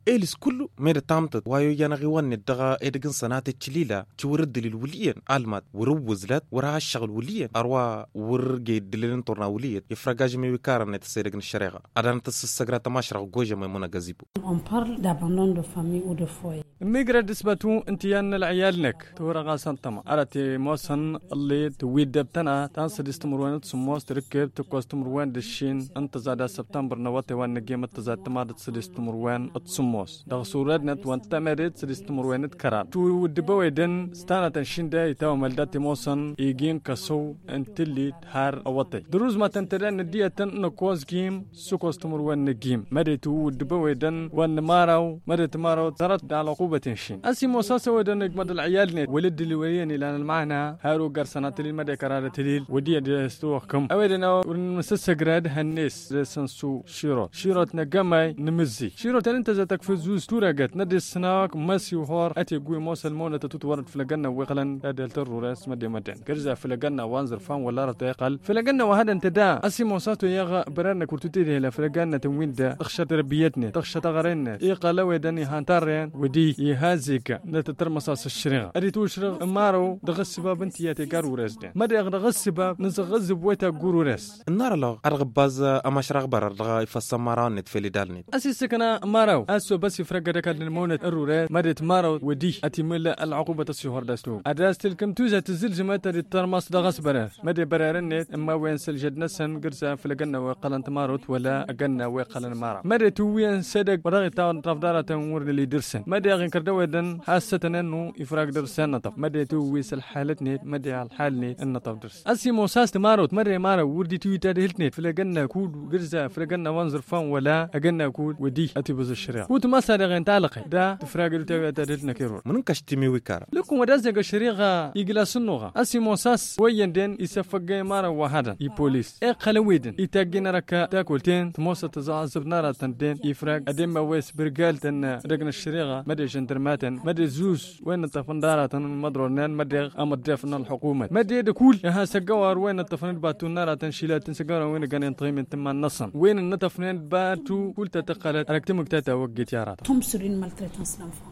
إليس كله مير تامت وايو يانا غيوان الدغا إدغن صناعة التليلة تورد للوليين علمات وروزلت ورها الشغل وليين أروا ورجي دلين طرنا وليين يفرقاج مي وكارن تسيرغن الشريعة أدان تسسغرا تماشرا جوجا ميمونا غازيبو. On parle d'abandon de famille ou de foyer. ميغرا دسبتو انتيان العيالنك تورا غاسان تما أراتي موسن اللي تويد دبتنا تانسد استمروان تسموس تركب تكوستمروان دشين انت زادا سبتمبر نواتي وان نجيم تزاد تمادت سد استمروان تسموس دغ سورادنت وان تمرت سد استمروان كرار تو دبويدن ستانا تنشين دا يتاو ملداتي موسن يجين كسو انتلي هار اواتي دروز ما تنتران نديتن نكوز جيم سوكوستمروان نجيم مريتو دبويدن وان ماراو مريت ماراو ترت على تنشين أسي موساسة ودن اجمد العيال نت ولد اللي ويني لان المعنى هارو قرصنا تليل مدى كرارة تليل ودي دستوحكم أودنا ونمسس جراد هالناس سنسو شيرات نجمع نمزي شيرات أنت ذاتك في زوز تورجت ندي السناك مسي وهار أتي جوي موسى المونة تتورد في الجنة وقلا هذا الترورس مدين كرزة في الجنة وانزر فان ولا رتقل في الجنة وهذا انت دا أسي موساتو يغا برنا كرتوتي له في الجنة تموين دا تخشى تربيتني تخشى تغرينا يقلا ودني هانتارين ودي يهازيك نتترمصاص الشريعة أريتو شرغ مارو دغس باب انتياتي قارو رزدين مدى دغس باب نزغز بويتا قورو رز النار لو أرغب باز أما شرغ برر دغا يفصم ماران نتفلي دالني أسي سكنا مارو أسو بس يفرق دكال المونة الرورات مدت مارو ودي أتمل العقوبة السهور دستو أدراس تلكم توزة تزلزمة الترمص دغس برر مدى بررنت أما وين سلجد نسن قرزة فلقنا وقلنت ماروت ولا أقلنا وقلن مارو مدى توين صدق برغي تاون رفدارة ورد اللي درسن مدى كردويدن حاسة إنه إفراج درسان نطف مدى تويس الحالتني مدى على الحالني النطف درس أسي موساس تماروت مرة مارو وردي تويتا دهلتني فلقنا كود جرزة فلقنا وانزر فان ولا أجنا كود ودي أتبوز الشريعة كود ما صار غين تعلقي دا تفراج تويتا دهلتنا كيرور منو كشتمي ويكار لكم ودازك الشريعة يجلس النوغة أسي موساس وين دين يسفق مارو وحدا يبوليس قلويدن يتاجينا ركا تاكلتين تموسى تزعزب نارا تندين يفراج أدم ويس برجال تن رجنا الشريعة مدى جندرماتن مدى زوز وين التفندارة مدرونين مدى أمدرفنا الحكومة مدى دكول يها سجوار وين التفند باتو نارا تنشيلات تنسجوار وين كان ينطيم انتما النصن وين النتفند باتو كل تتقلت أركتمك تاتا وقت يارات Tombe sur une maltraitance d'enfant.